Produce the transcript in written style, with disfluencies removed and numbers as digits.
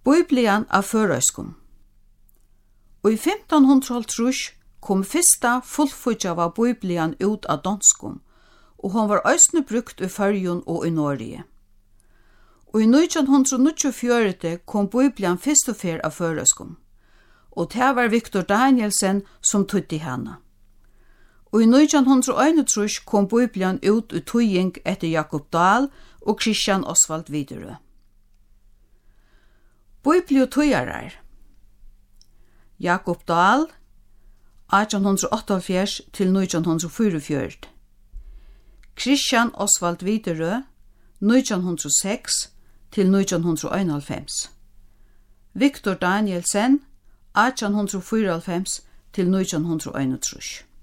Biblian av førøyskum. Og i 1530 kom fyrsta fullfutjava Biblian ut av donskum, og hon var eisne brukt i Føroyum og i Norge. Og i 1924 kom Biblian fyrst og fer av førøyskum, og det var Victor Danielsen som tydde henne. Og i 1931 kom Biblian ut i tøying etter Jakob Dahl og Christian Osvald Widerøe. Bibliotøyarar Jakob Dahl 1878 til 1944. Christian Osvald Widerøe 1906 til 1991. Victor Danielsen 1894 til 1931.